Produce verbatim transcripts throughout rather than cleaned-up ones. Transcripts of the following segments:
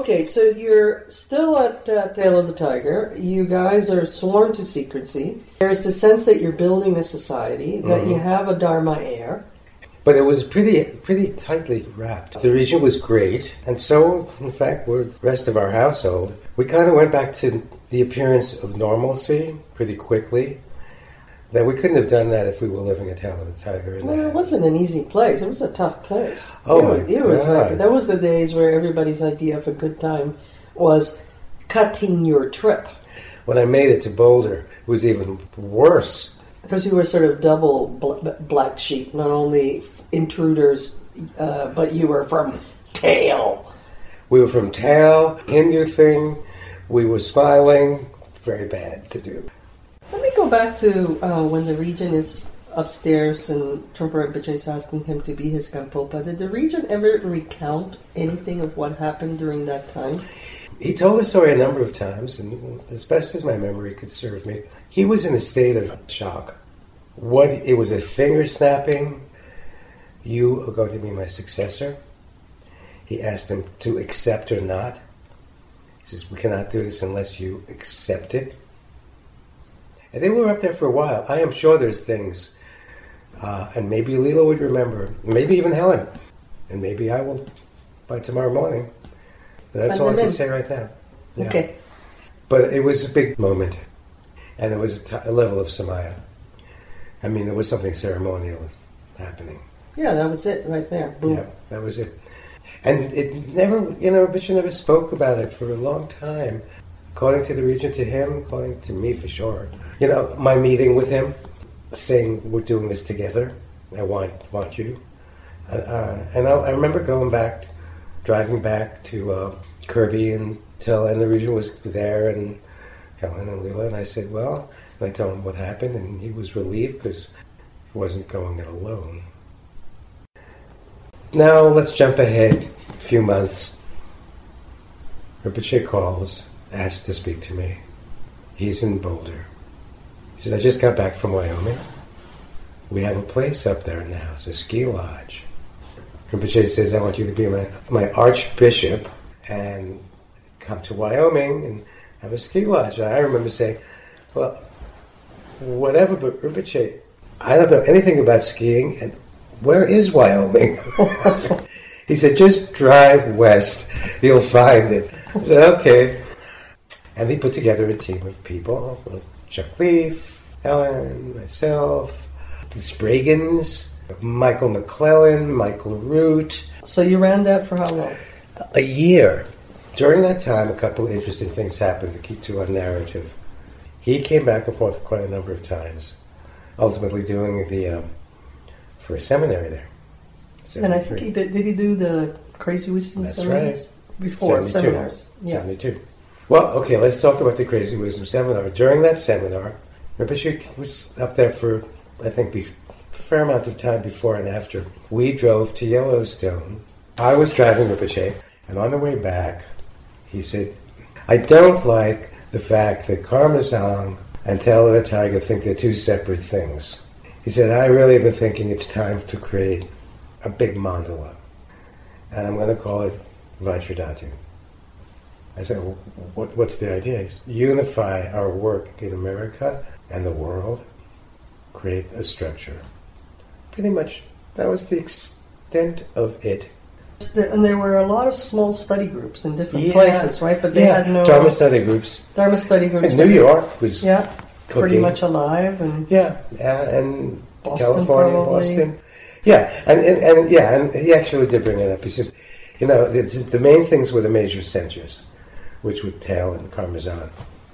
Okay, so you're still at uh, Tail of the Tiger. You guys are sworn to secrecy. There's the sense that you're building a society, that mm-hmm. you have a Dharma heir. But it was pretty pretty tightly wrapped. The region was great, and so, in fact, were the rest of our household. We kind of went back to the appearance of normalcy pretty quickly. That we couldn't have done that if we were living at Tail of the Tiger. Well, it wasn't an easy place. It was a tough place. Oh, it my was, it God. Was like, that was the days where everybody's idea of a good time was cutting your trip. When I made it to Boulder, it was even worse. Because you were sort of double bl- black sheep, not only intruders, uh, but you were from Tail. We were from Tail, Hindu thing. We were smiling. Very bad to do. Let me go back to uh, when the regent is upstairs and Trungpa Rinpoche is asking him to be his Gampopa. Did the regent ever recount anything of what happened during that time? He told the story a number of times, and as best as my memory could serve me, he was in a state of shock. What it was a finger snapping. You are going to be my successor. He asked him to accept or not. He says, we cannot do this unless you accept it. And they were up there for a while. I am sure there's things, uh, and maybe Leela would remember, maybe even Helen, and maybe I will by tomorrow morning. But that's Send all I can in. say right now. Yeah. Okay. But it was a big moment, and it was a, t- a level of samaya. I mean, there was something ceremonial happening. Yeah, that was it right there. Boom. Yeah, that was it. And it never, you know, Bishop never spoke about it for a long time. According to the regent, to him, according to me for sure. You know, my meeting with him, saying we're doing this together. I want want you. Uh, and I, I remember going back, driving back to uh, Kirby and tell, and the regent was there, and Helen and Leela, and I said, well, and I told him what happened, and he was relieved because he wasn't going it alone. Now let's jump ahead a few months. Rinpoche calls, asked to speak to me. He's in Boulder. He said, I just got back from Wyoming. We have a place up there now. It's a ski lodge. Rinpoche says, I want you to be my, my archbishop and come to Wyoming and have a ski lodge. And I remember saying, well, whatever, but Rinpoche, I don't know anything about skiing, and where is Wyoming? He said, just drive west. You'll find it. I said, okay. And he put together a team of people. Chuck Leaf, Helen, myself, the Spragans, Michael McClellan, Michael Root. So you ran that for how long? A year. During that time, a couple of interesting things happened to keep to our narrative. He came back and forth quite a number of times, ultimately doing the um, first seminary there. And I think he did, did he do the Crazy Wisdom That's seminars? Right. Before seventy-two. seminars. Yeah. seventy-two. Well, okay, let's talk about the Crazy Wisdom seminar. During that seminar, Rinpoche was up there for, I think, a fair amount of time before and after. We drove to Yellowstone. I was driving Rinpoche, and on the way back, he said, I don't like the fact that Karmazang and Tail of the Tiger think they're two separate things. He said, I really have been thinking it's time to create a big mandala, and I'm going to call it Vajradhatu. I said, well, what, what's the idea? He said, unify our work in America and the world, create a structure. Pretty much, that was the extent of it. And there were a lot of small study groups in different Yeah. places, right? But they yeah. had no... Dharma study groups. Dharma study groups. And New York was yeah, cooking. pretty much alive. And Yeah, yeah, and Boston, California, probably. Boston. Yeah, and, and, and yeah, and he actually did bring it up. He says, you know, the, the main things were the major centers, which were Tail and Karmazan.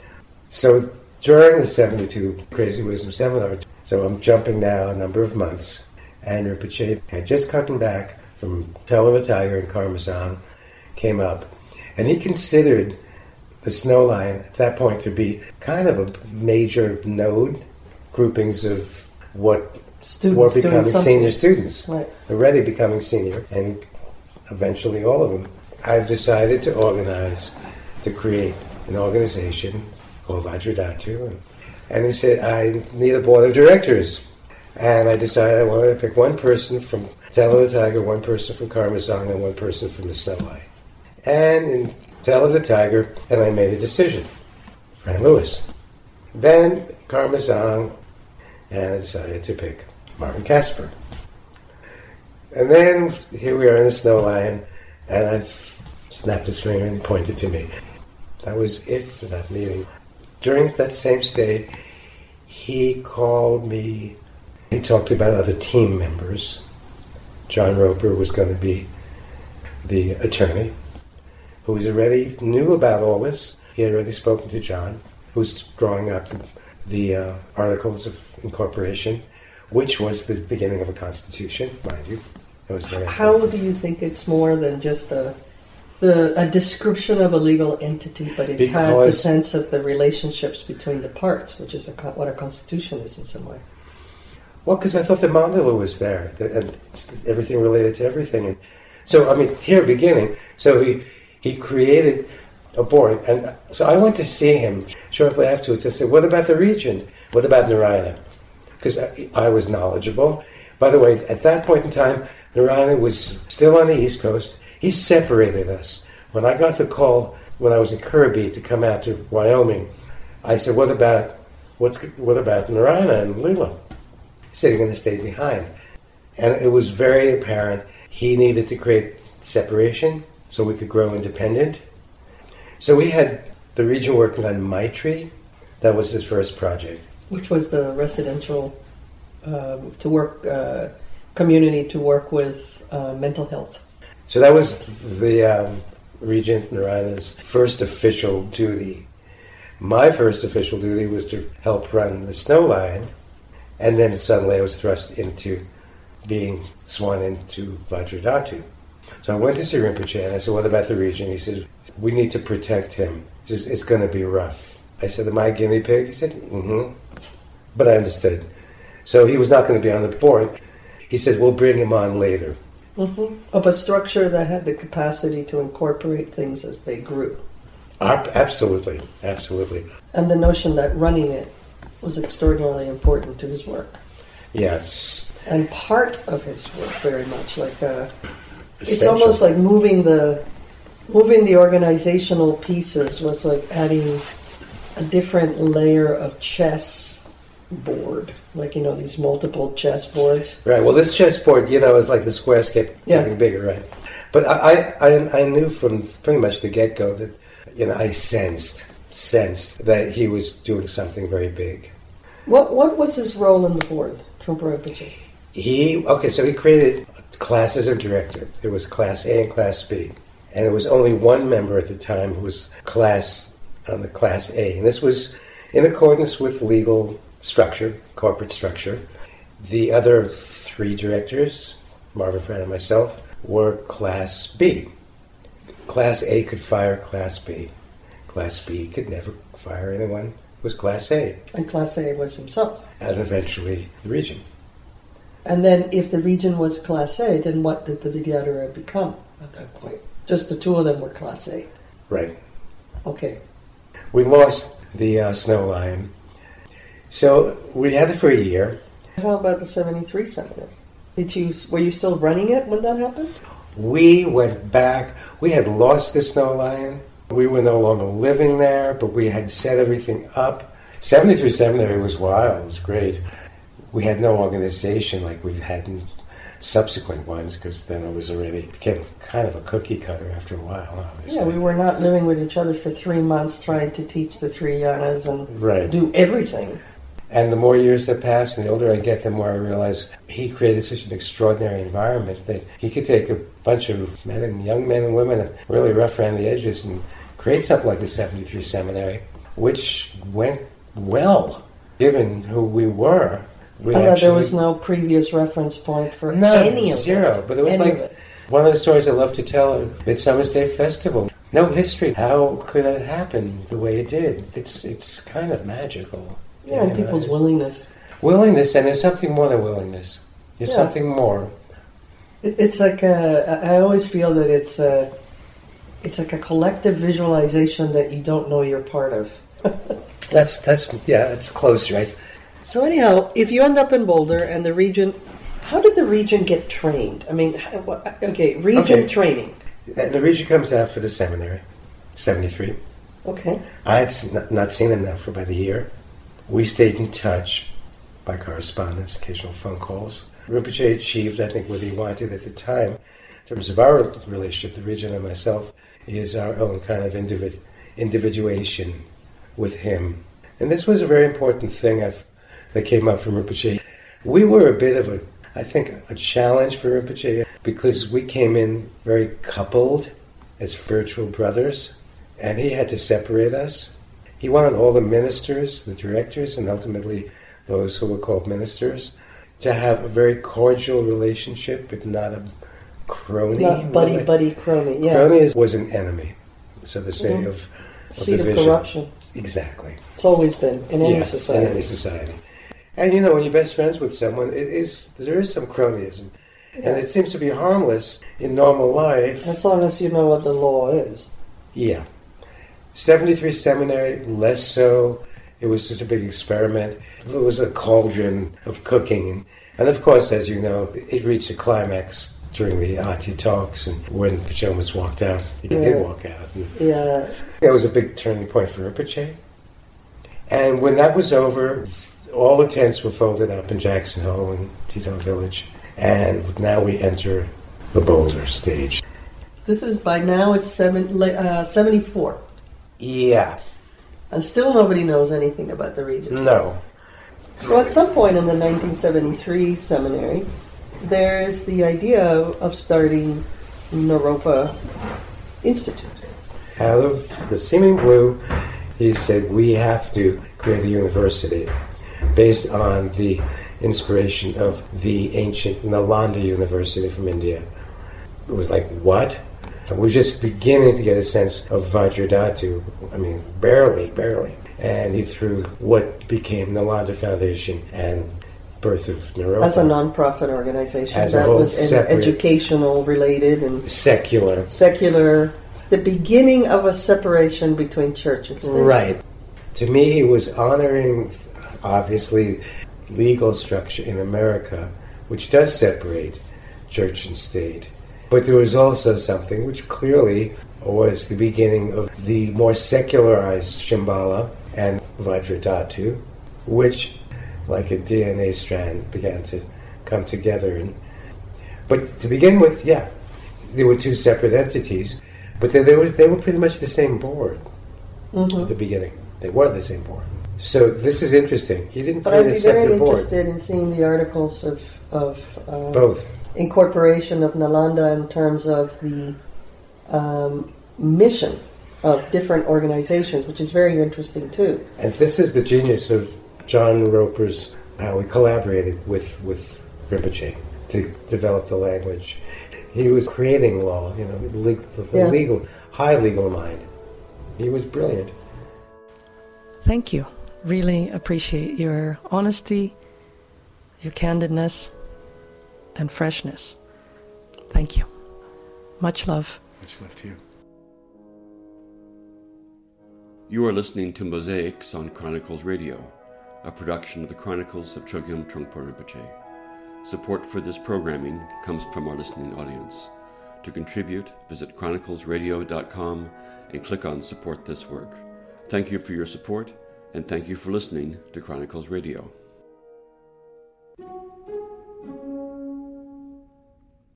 So during the seventy-two Crazy Wisdom Seminar, so I'm jumping now a number of months, and Rinpoche had just gotten back from Tail of a Tiger and Karmazan, came up, and he considered the Snow Lion at that point to be kind of a major node, groupings of what students were becoming doing senior students, right. already becoming senior, and eventually all of them. I've decided to organize, to create an organization called Vajradhatu, and, and he said, I need a board of directors. And I decided I wanted to pick one person from Tail of the Tiger, one person from Karmazan, and one person from the Snow Lion. And in tail of the tiger, and I made a decision. Fran Lewis. Then Parmesan, and I decided to pick Marvin Casper. And then here we are in the Snow Lion, and I snapped his finger and pointed to me. That was it for that meeting. During that same stay, he called me. He talked about other team members. John Roper was going to be the attorney, who was already knew about all this. He had already spoken to John, who was drawing up the, the uh, Articles of Incorporation, which was the beginning of a constitution, mind you. It was very How important. do you think it's more than just a the, a description of a legal entity, but it had the Because- sense of the relationships between the parts, which is a, co- what a constitution is in some way? Well, because I thought the mandala was there, that- and everything related to everything. And so, I mean, here beginning, so he he created a board, and so I went to see him shortly afterwards. I said, "What about the region? What about Narayana?" Because I, I was knowledgeable. By the way, at that point in time, Narayana was still on the East Coast. He separated us. When I got the call when I was in Kirby to come out to Wyoming, I said, "What about what's what about Narayana and Leela?" He said, "You're going to stay behind." And it was very apparent he needed to create separation so we could grow independent. So we had the region working on Maitri. That was his first project. Which was the residential um, to work uh, community to work with uh, mental health. So that was the um, Regent Narayana's first official duty. My first official duty was to help run the Snow Lion, and then suddenly I was thrust into being sworn into Vajradhatu. So I went to Sri Rinpoche and I said, "What about the region?" He said, "We need to protect him. It's, it's going to be rough." I said, "Am I a guinea pig?" He said, "Mm-hmm." But I understood. So he was not going to be on the board. He said, "We'll bring him on later." Mm-hmm. Of a structure that had the capacity to incorporate things as they grew. Ab- Absolutely, absolutely. And the notion that running it was extraordinarily important to his work. Yes. And part of his work, very much like uh, it's Essential. almost like moving the moving the organizational pieces was like adding a different layer of chess board, like you know these multiple chess boards. Right. Well, this chessboard, you know, is like the squares kept Yeah. getting bigger, right? But I, I, I knew from pretty much the get-go that, you know, I sensed, sensed that he was doing something very big. What what was his role in the board, Trungpa Rinpoche? He, okay, so he created classes of director. There was Class A and Class B. And there was only one member at the time who was class on the Class A. And this was in accordance with legal structure, corporate structure. The other three directors, Marvin Fran and myself, were Class B. Class A could fire Class B. Class B could never fire anyone. It was Class A. And Class A was himself. And eventually the region. And then if the region was Class A, then what did the Vidyadhara become at that point? Just the two of them were Class A. Right. Okay. We lost the uh, Snow Lion. So we had it for a year. How about the seventy-three seminary? Did you were you still running it when that happened? We went back. We had lost the Snow Lion. We were no longer living there, but we had set everything up. seventy-three Seminary was wild. It was great. We had no organization like we had in subsequent ones, because then it was already became kind of a cookie cutter after a while, obviously. Yeah, we were not living with each other for three months trying to teach the three yanas and Right. do everything. And the more years that pass, and the older I get, the more I realize he created such an extraordinary environment that he could take a bunch of men and young men and women and really rough around the edges and create something like the seventy-three Seminary, which went well, given who we were. We and that actually, there was no previous reference point for no, any of zero. it. But it was Any like of it. one of the stories I love to tell at Midsummer's Day Festival. No history. How could it happen the way it did? It's it's kind of magical. Yeah, and You know, people's it's- willingness. Willingness, and there's something more than willingness. There's Yeah. something more. It, it's like a, I always feel that it's a, it's like a collective visualization that you don't know you're part of. That's that's yeah, it's close, right? So anyhow, if you end up in Boulder and the region, how did the region get trained? I mean, how- what- okay, region Okay. training. And the region comes out for the seminary. seventy-three. Okay. I had not seen him now for about a year. We stayed in touch by correspondence, occasional phone calls. Rinpoche achieved, I think, what he wanted at the time. In terms of our relationship, the Rijin and myself, is our own kind of individ- individuation with him. And this was a very important thing I've, that came up from Rinpoche. We were a bit of a, I think, a challenge for Rinpoche because we came in very coupled as spiritual brothers, and he had to separate us. He wanted all the ministers, the directors, and ultimately those who were called ministers, to have a very cordial relationship, but not a crony. Not buddy, buddy, crony, yeah. Crony is, was an enemy, so to say, mm-hmm. of, of Seed division. of corruption. Exactly. It's always been, in any yeah, society. in any society. And you know, when you're best friends with someone, it is there is some cronyism. Yeah. And it seems to be harmless in normal life. As long as you know what the law is. Yeah. seventy-three Seminary, less so. It was such a big experiment. It was a cauldron of cooking. And of course, as you know, it reached a climax during the Ati talks, and when Pachomas walked out. He yeah. did walk out. And yeah. That was a big turning point for Rinpoche. And when that was over, all the tents were folded up in Jackson Hole and Teton Village. And now we enter the Boulder stage. This is, by now, it's seven, uh, seventy-four. Yeah. And still nobody knows anything about the region. No. So at some point in the nineteen seventy-three seminary, there's the idea of starting Naropa Institute. Out of the seeming blue, he said, we have to create a university based on the inspiration of the ancient Nalanda University from India. It was like, what? We're just beginning to get a sense of Vajradhatu. I mean, barely, barely. And he threw what became Nalanda Foundation and Birth of Naropa. As a non-profit organization. As that a whole was separate, educational related and secular. Secular. The beginning of a separation between church and state. Right. To me, he was honoring, obviously, legal structure in America, which does separate church and state. But there was also something which clearly was the beginning of the more secularized Shambhala and Vajradhatu, which, like a D N A strand, began to come together. And, but to begin with, yeah, there were two separate entities, but they, they, was, they were pretty much the same board mm-hmm. at the beginning. They were the same board. So this is interesting. You didn't but create I'd be a separate very board. interested in seeing the articles of, of uh, both incorporation of Nalanda in terms of the um, mission of different organizations, which is very interesting too. And this is the genius of John Roper's, how he collaborated with, with Rinpoche to develop the language. He was creating law, you know, legal, the yeah. legal, high legal mind. He was brilliant. Thank you. Really appreciate your honesty, your candidness, and freshness. Thank you. Much love. Much love to you. You are listening to Mosaics on Chronicles Radio, a production of the Chronicles of Chogyam Trungpa Rinpoche. Support for this programming comes from our listening audience. To contribute, visit chronicles radio dot com and click on Support This Work. Thank you for your support, and thank you for listening to Chronicles Radio.